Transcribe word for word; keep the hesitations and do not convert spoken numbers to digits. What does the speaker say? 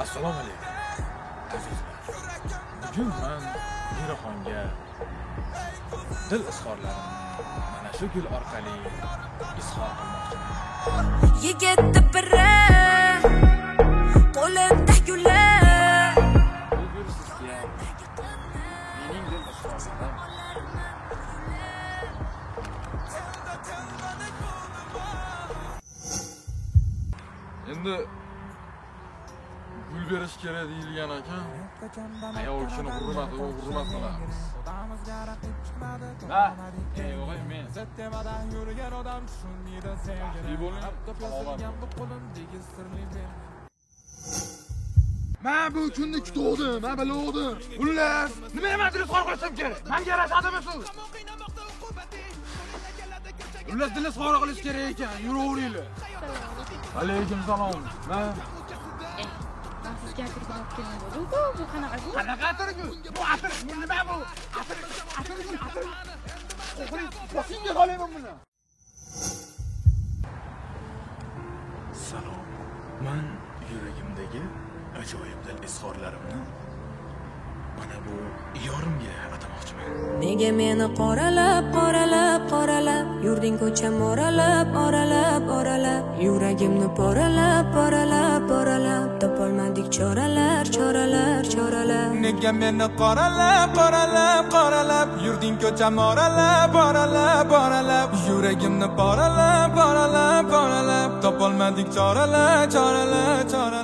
Assalomu alaykum azizlar. Bugun men Miraxonga dil izhorlarimni mana shu gul orqali izhor qilmoqchiman. Yigitni biri qo'limda gullar. Bu gul sizga mening dil izhorlarim. Endi gul berish kerak deyilgan ekan. Ayol kishini hurmati va hurmat qilamiz. Va, ey o'g'ay men. Baxtli bo'ling, salomat bo'ling. Men bu kunni kutdim, men bildim. Xullas, nima emasini sor qilsam kerak? Menga yarashadimi siz? Xullas, dil izhor qilish kerak ekan, yuraveringlar. Alaykum salom. Men sizga atirib olib keldim-ku, bu qanaqa gul? Qanaqa atirgu? Bu atir, bu nima bu? Atir, atir, atir. Qo'ying, boshingga qolayman buni. Salom. Men yuragimdagi ajoyib dil izhorlarimni mana bu yorimga atamoqchiman. Nega meni qoralab, qoralab, qoralab, yurding ko'cham oralab, oralab, oralab, yuragimni poralab, poralab, poralab, topolmadik choralar, choralar, choralar. Nega meni qoralab, qoralab, qoralab, yurding ko'cham oralab, oralab, oralab, yuragimni poralab, poralab, poralab, topolmadik choralar, choralar, choralar.